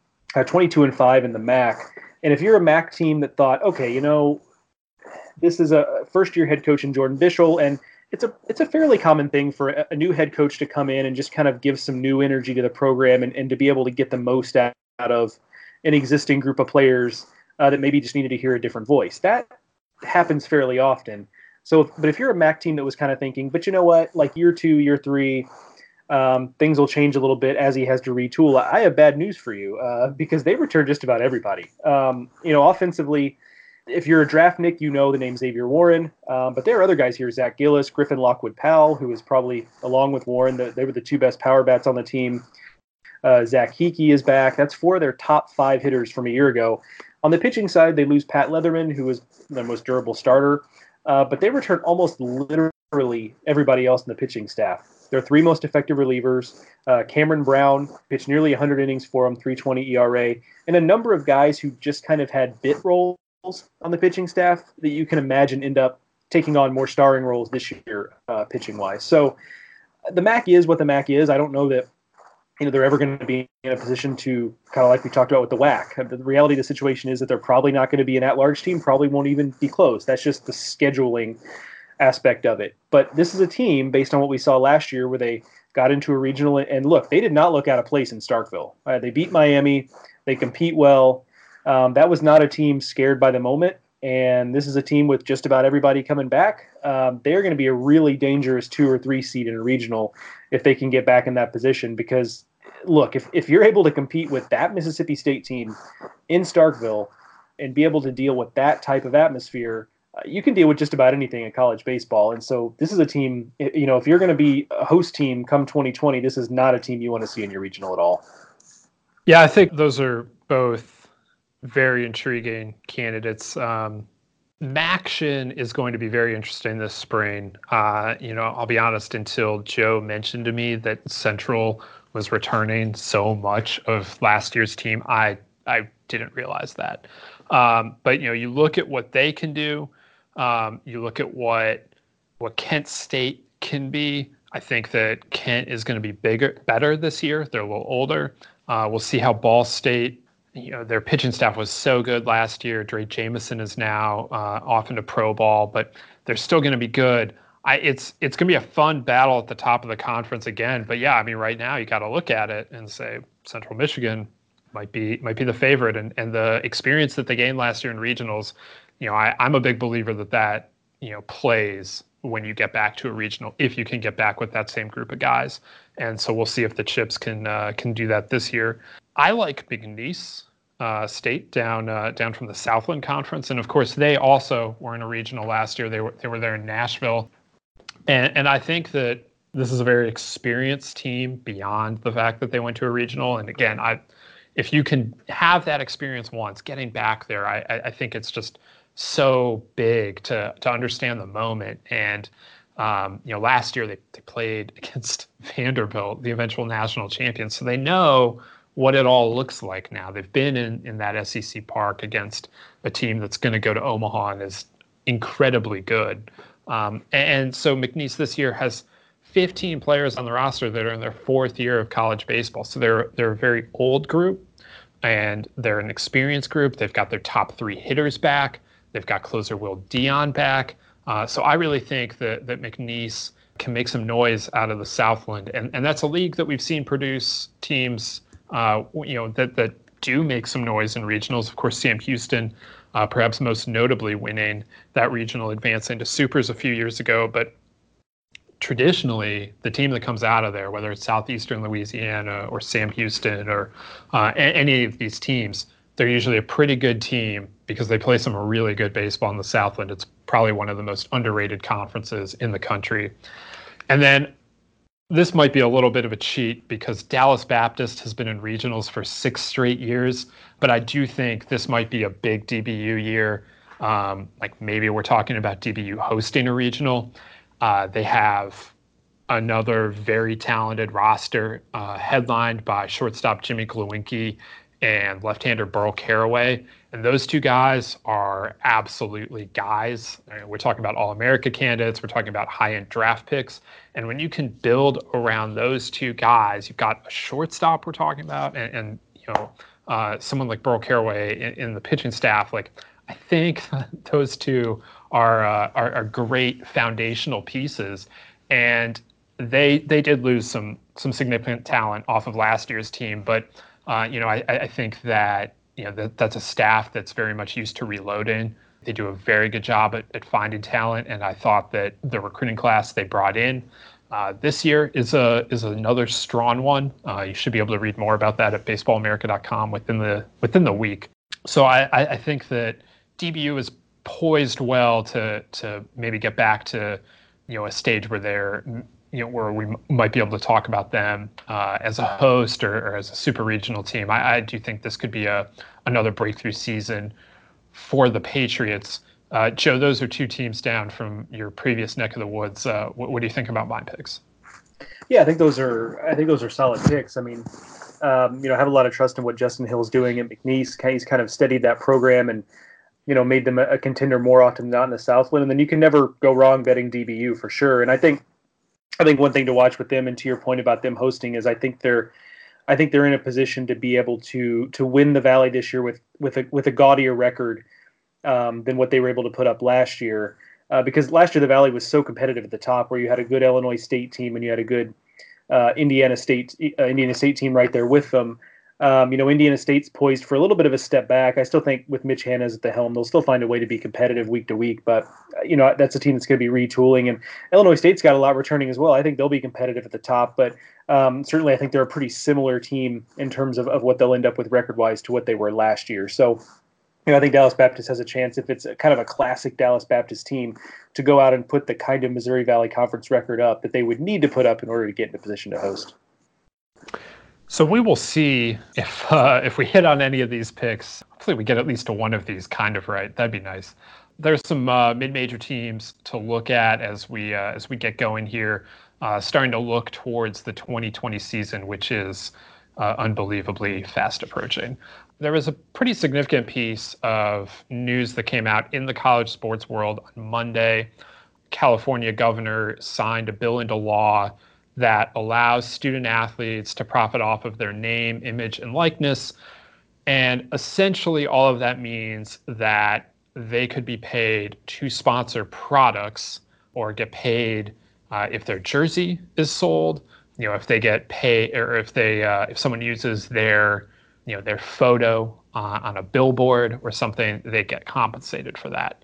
22-5 in the MAC. And if you're a MAC team that thought, okay, this is a first-year head coach in Jordan Bischel, and it's a fairly common thing for a new head coach to come in and just kind of give some new energy to the program and to be able to get the most out of an existing group of players that maybe just needed to hear a different voice. That happens fairly often. So, but if you're a MAC team that was kind of thinking, but you know what, like year 2, year 3, things will change a little bit as he has to retool. I have bad news for you because they return just about everybody. Offensively, if you're a draftnik, the name Xavier Warren. But there are other guys here, Zach Gillis, Griffin Lockwood-Powell, who is probably, along with Warren, they were the two best power bats on the team. Zach Hickey is back. That's 4 of their top 5 hitters from a year ago. On the pitching side, they lose Pat Leatherman, who is their most durable starter. But they return almost literally everybody else in the pitching staff. Their 3 most effective relievers, Cameron Brown, pitched nearly 100 innings for them, 3.20 ERA, and a number of guys who just kind of had bit roles on the pitching staff that you can imagine end up taking on more starring roles this year, pitching-wise. So the MAC is what the MAC is. I don't know that they're ever going to be in a position to, kind of like we talked about with the WAC. The reality of the situation is that they're probably not going to be an at-large team, probably won't even be close. That's just the scheduling aspect of it. But this is a team, based on what we saw last year, where they got into a regional, and look, they did not look out of place in Starkville. They beat Miami. They compete well. That was not a team scared by the moment, and this is a team with just about everybody coming back. They're going to be a really dangerous 2 or 3 seed in a regional if they can get back in that position, because look, if you're able to compete with that Mississippi State team in Starkville and be able to deal with that type of atmosphere, you can deal with just about anything in college baseball. And so this is a team, if you're going to be a host team come 2020, this is not a team you want to see in your regional at all. Yeah, I think those are both very intriguing candidates. MACtion is going to be very interesting this spring. I'll be honest, until Joe mentioned to me that Central was returning so much of last year's team. I didn't realize that. But you look at what they can do. You look at what Kent State can be. I think that Kent is going to be better this year. They're a little older. We'll see how Ball State, their pitching staff was so good last year. Dre Jameson is now off into pro ball, but they're still going to be good. It's going to be a fun battle at the top of the conference again. But yeah, I mean, right now you got to look at it and say Central Michigan might be the favorite, and the experience that they gained last year in regionals. I'm a big believer that plays when you get back to a regional, if you can get back with that same group of guys. And so we'll see if the Chips can do that this year. I like McNeese State down from the Southland Conference, and of course they also were in a regional last year. They were there in Nashville, and I think that this is a very experienced team beyond the fact that they went to a regional. And again, if you can have that experience once, getting back there, I think it's just so big to understand the moment. And last year they played against Vanderbilt, the eventual national champions, so they know what it all looks like now. They've been in that SEC park against a team that's going to go to Omaha and is incredibly good. And so McNeese this year has 15 players on the roster that are in their fourth year of college baseball. So they're a very old group, and they're an experienced group. They've got their top 3 hitters back. They've got closer Will Dion back. So I really think that McNeese can make some noise out of the Southland. And that's a league that we've seen produce teams, that do make some noise in regionals. Of course, Sam Houston, perhaps most notably winning that regional, advancing to Supers a few years ago. But traditionally, the team that comes out of there, whether it's Southeastern Louisiana or Sam Houston or any of these teams, they're usually a pretty good team because they play some really good baseball in the Southland. It's probably one of the most underrated conferences in the country. And then this might be a little bit of a cheat because Dallas Baptist has been in regionals for 6 straight years, but I do think this might be a big DBU year. Like maybe we're talking about DBU hosting a regional. They have another very talented roster headlined by shortstop Jimmy Glowinski and left-hander Burl Caraway. And those two guys are absolutely guys. I mean, we're talking about All-America candidates. We're talking about high-end draft picks. And when you can build around those two guys, you've got a shortstop we're talking about and someone like Burl Caraway in the pitching staff. Like, I think those two are great foundational pieces. And they did lose some significant talent off of last year's team. But, I think that, that's a staff that's very much used to reloading. They do a very good job at finding talent. And I thought that the recruiting class they brought in this year is another strong one. You should be able to read more about that at baseballamerica.com within the week. So I think that DBU is poised well to maybe get back to, a stage where they're, where we might be able to talk about them as a host or as a super regional team. I do think this could be another breakthrough season for the Patriots. Joe, those are 2 teams down from your previous neck of the woods. What do you think about my picks? Yeah, I think those are solid picks. I mean, I have a lot of trust in what Justin Hill's doing at McNeese. He's kind of steadied that program and, made them a contender more often than not in the Southland. And then you can never go wrong betting DBU for sure. And I think one thing to watch with them, and to your point about them hosting, is I think they're in a position to be able to win the Valley this year with a gaudier record than what they were able to put up last year. Because last year the Valley was so competitive at the top, where you had a good Illinois State team and you had a good Indiana State team right there with them. Indiana State's poised for a little bit of a step back. I still think with Mitch Hannes at the helm, they'll still find a way to be competitive week to week. But, that's a team that's going to be retooling. And Illinois State's got a lot returning as well. I think they'll be competitive at the top. But certainly I think they're a pretty similar team in terms of what they'll end up with record-wise to what they were last year. So, I think Dallas Baptist has a chance, if it's kind of a classic Dallas Baptist team, to go out and put the kind of Missouri Valley Conference record up that they would need to put up in order to get in a position to host. So we will see if we hit on any of these picks. Hopefully we get at least to one of these kind of right. That'd be nice. There's some mid-major teams to look at as we get going here. starting to look towards the 2020 season, which is unbelievably fast approaching. There was a pretty significant piece of news that came out in the college sports world on Monday. California governor signed a bill into law that allows student athletes to profit off of their name, image, and likeness. And essentially all of that means that they could be paid to sponsor products or get paid if their jersey is sold, if they get paid, or if someone uses their photo on a billboard or something, they get compensated for that.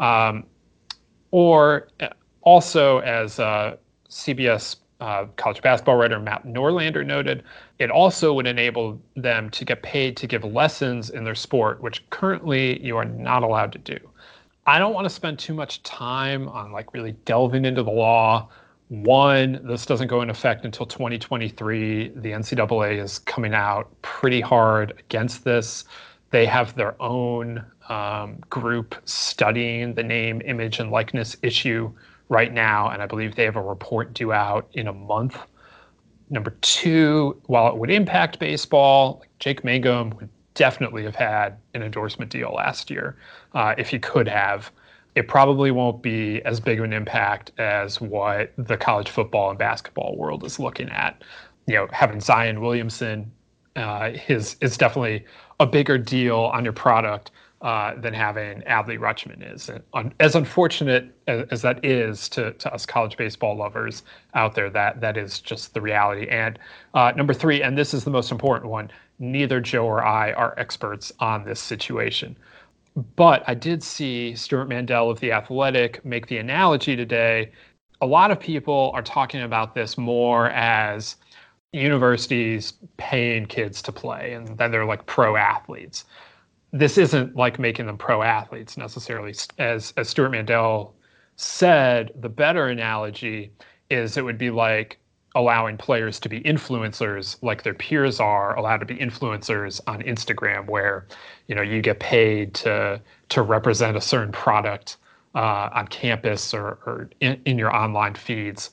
Or also, as CBS college basketball writer Matt Norlander noted, it also would enable them to get paid to give lessons in their sport, which currently you are not allowed to do. I don't want to spend too much time on really delving into the law. One, this doesn't go into effect until 2023. The NCAA is coming out pretty hard against this. They have their own group studying the name, image, and likeness issue right now, and I believe they have a report due out in a month. Number two, while it would impact baseball, Jake Mangum would definitely have had an endorsement deal last year if he could have. It probably won't be as big of an impact as what the college football and basketball world is looking at. Having Zion Williamson is definitely a bigger deal on your product than having Adley Rutschman is. And as unfortunate as that is to us college baseball lovers out there, that is just the reality. And number three, and this is the most important one, neither Joe or I are experts on this situation. But I did see Stuart Mandel of The Athletic make the analogy today. A lot of people are talking about this more as universities paying kids to play, and then they're like pro athletes. This isn't like making them pro athletes necessarily. As Stuart Mandel said, the better analogy is it would be like allowing players to be influencers like their peers are allowed to be influencers on Instagram, where you get paid to represent a certain product on campus or in your online feeds.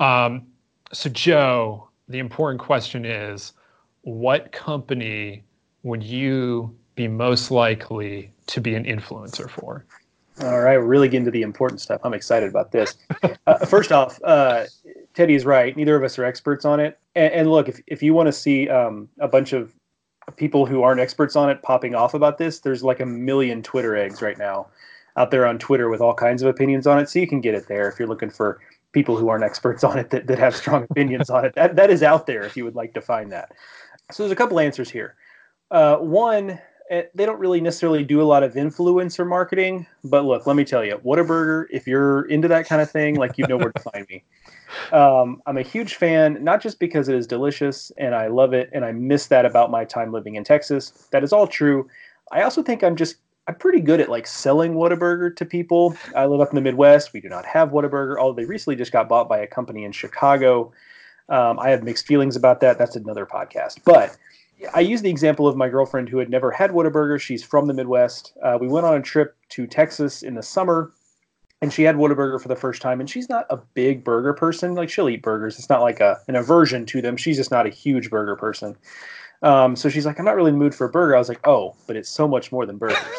So Joe, the important question is, what company would you be most likely to be an influencer for? All right, we're really getting to the important stuff. I'm excited about this. First off, Teddy is right. Neither of us are experts on it. And look, if you want to see a bunch of people who aren't experts on it popping off about this, there's like a million Twitter eggs right now out there on Twitter with all kinds of opinions on it. So you can get it there if you're looking for people who aren't experts on it that have strong opinions on it. That is out there if you would like to find that. So there's a couple answers here. One, they don't really necessarily do a lot of influencer marketing, but look, let me tell you, Whataburger, if you're into that kind of thing, you know where to find me. I'm a huge fan, not just because it is delicious and I love it and I miss that about my time living in Texas. That is all true. I also think I'm pretty good at selling Whataburger to people. I live up in the Midwest. We do not have Whataburger, although they recently just got bought by a company in Chicago. I have mixed feelings about that. That's another podcast. But I use the example of my girlfriend who had never had Whataburger. She's from the Midwest. We went on a trip to Texas in the summer, and she had Whataburger for the first time. And she's not a big burger person. She'll eat burgers. It's not like an aversion to them. She's just not a huge burger person. So she's like, I'm not really in the mood for a burger. I was like, oh, but it's so much more than burgers.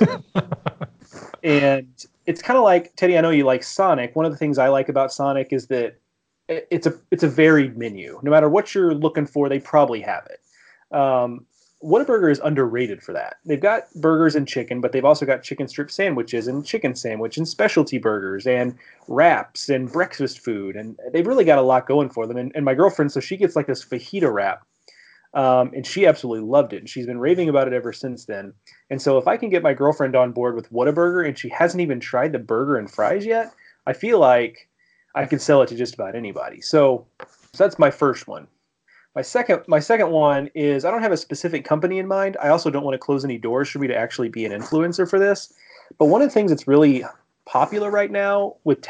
And it's kind of like, Teddy, I know you like Sonic. One of the things I like about Sonic is that it's a varied menu. No matter what you're looking for, they probably have it. Whataburger is underrated for that. They've got burgers and chicken, but they've also got chicken strip sandwiches and chicken sandwich and specialty burgers and wraps and breakfast food. And they've really got a lot going for them. And my girlfriend, so she gets this fajita wrap, and she absolutely loved it. And she's been raving about it ever since then. And so if I can get my girlfriend on board with Whataburger and she hasn't even tried the burger and fries yet, I feel like I can sell it to just about anybody. So that's my first one. My second one is, I don't have a specific company in mind. I also don't want to close any doors for me to actually be an influencer for this. But one of the things that's really popular right now with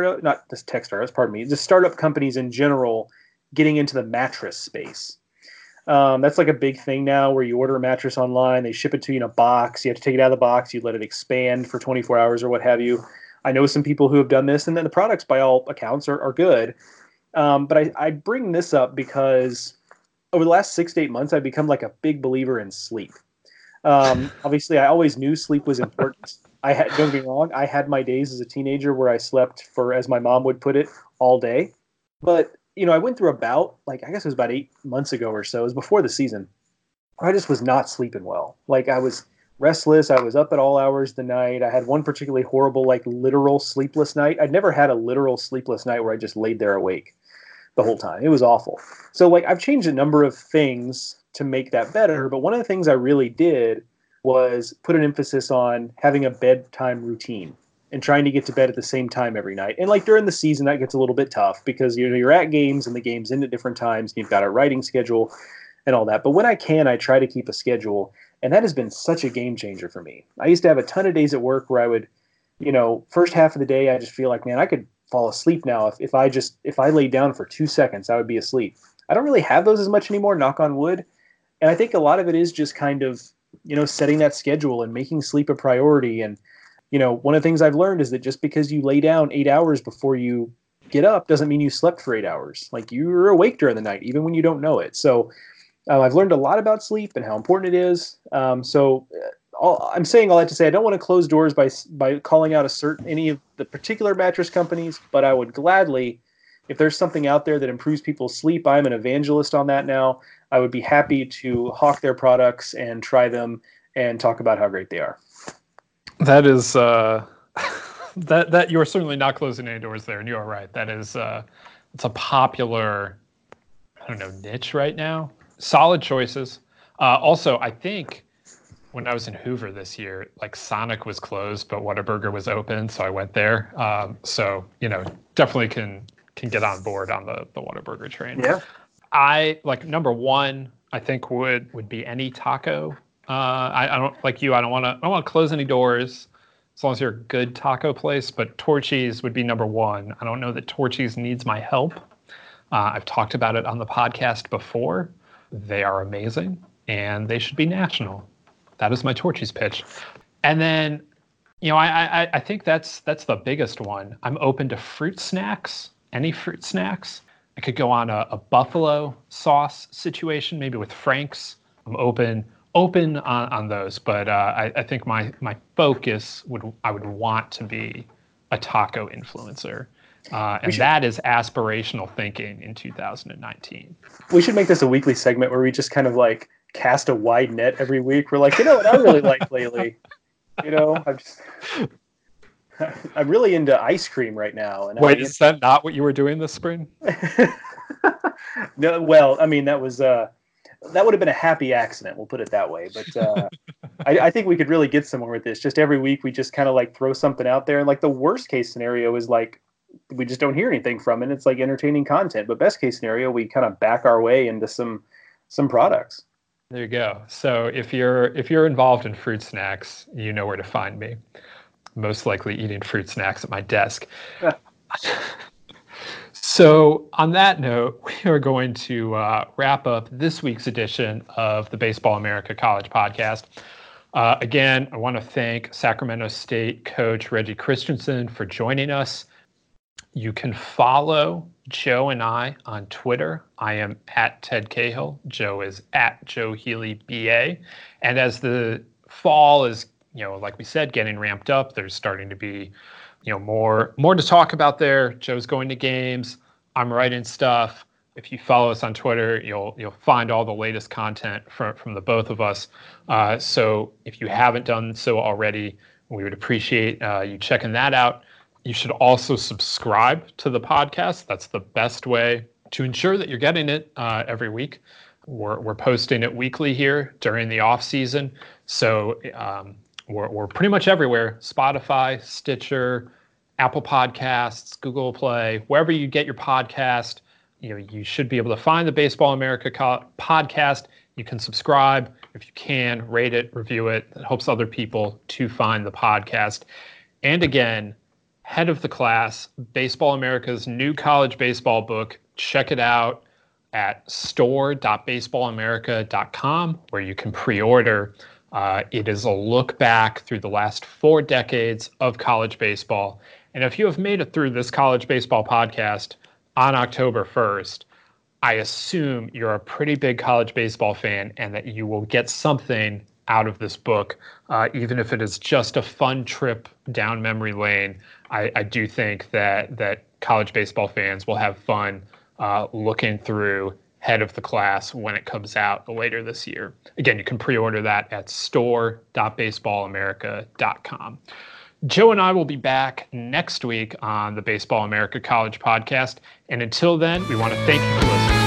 just startup companies in general getting into the mattress space. That's a big thing now, where you order a mattress online, they ship it to you in a box. You have to take it out of the box. You let it expand for 24 hours or what have you. I know some people who have done this, and then the products, by all accounts, are good. But I bring this up because over the last 6 to 8 months, I've become like a big believer in sleep. Obviously, I always knew sleep was important. Don't get me wrong, I had my days as a teenager where I slept for, as my mom would put it, all day. But, I went through I guess it was about 8 months ago or so. It was before the season. I just was not sleeping well. Like, I was restless. I was up at all hours of the night. I had one particularly horrible, like, literal sleepless night. I'd never had a literal sleepless night where I just laid there awake the whole time. It was awful. So, like, I've changed a number of things to make that better. But one of the things I really did was put an emphasis on having a bedtime routine and trying to get to bed at the same time every night. And like during the season, that gets a little bit tough because you're at games and the games end at different times. And you've got a writing schedule and all that. But when I can, I try to keep a schedule. And that has been such a game changer for me. I used to have a ton of days at work where I would, first half of the day, I just feel like, man, I could fall asleep now. If I laid down for 2 seconds, I would be asleep. I don't really have those as much anymore, knock on wood. And I think a lot of it is just kind of, setting that schedule and making sleep a priority. And, one of the things I've learned is that just because you lay down 8 hours before you get up doesn't mean you slept for 8 hours. Like, you're awake during the night, even when you don't know it. So I've learned a lot about sleep and how important it is. I'm saying all that to say I don't want to close doors by calling out any of the particular mattress companies, but I would gladly, if there's something out there that improves people's sleep, I'm an evangelist on that now. I would be happy to hawk their products and try them and talk about how great they are. That is that you're certainly not closing any doors there, and you are right. That is it's a popular, niche right now. Solid choices. Also, I think when I was in Hoover this year, like Sonic was closed, but Whataburger was open, so I went there. So definitely can get on board on the Whataburger train. Yeah. I like number one, I think would be any taco. I don't like you. I don't want to close any doors as long as you're a good taco place. But Torchy's would be number one. I don't know that Torchy's needs my help. I've talked about it on the podcast before. They are amazing and they should be national. That is my Torchy's pitch. And then, I think that's the biggest one. I'm open to fruit snacks. Any fruit snacks. I could go on a buffalo sauce situation, maybe with Frank's. I'm open on those, but I think my focus I would want to be a taco influencer, and that is aspirational thinking in 2019. We should make this a weekly segment where we just kind of like cast a wide net every week. We're like, what I really like lately, I'm really into ice cream right now. And wait, is that not what you were doing this spring? No, well, I mean, that would have been a happy accident. We'll put it that way. But I think we could really get somewhere with this. Just every week we just kind of like throw something out there. And like the worst case scenario is like we just don't hear anything from it. It's like entertaining content. But best case scenario, we kind of back our way into some products. There you go. So if you're involved in fruit snacks, you know where to find me. Most likely eating fruit snacks at my desk. So on that note, we are going to wrap up this week's edition of the Baseball America College Podcast. Again, I want to thank Sacramento State coach Reggie Christensen for joining us. You can follow Joe and I on Twitter. I am at Ted Cahill. Joe is at Joe Healy BA. And as the fall is, like we said, getting ramped up, there's starting to be, more to talk about there. Joe's going to games. I'm writing stuff. If you follow us on Twitter, you'll find all the latest content from the both of us. So if you haven't done so already, we would appreciate you checking that out. You should also subscribe to the podcast. That's the best way to ensure that you're getting it every week. We're posting it weekly here during the off season. So we're pretty much everywhere: Spotify, Stitcher, Apple Podcasts, Google Play, wherever you get your podcast. You should be able to find the Baseball America podcast. You can subscribe. If you can, rate it, review it. It helps other people to find the podcast. And again, head of the class, Baseball America's new college baseball book. Check it out at store.baseballamerica.com, where you can pre-order. It is a look back through the last 4 decades of college baseball. And if you have made it through this college baseball podcast, on October 1st, I assume you're a pretty big college baseball fan and that you will get something out of this book, even if it is just a fun trip down memory lane. I do think that college baseball fans will have fun looking through Head of the Class when it comes out later this year. Again, you can pre-order that at store.baseballamerica.com. Joe and I will be back next week on the Baseball America College podcast. And until then, we want to thank you for listening.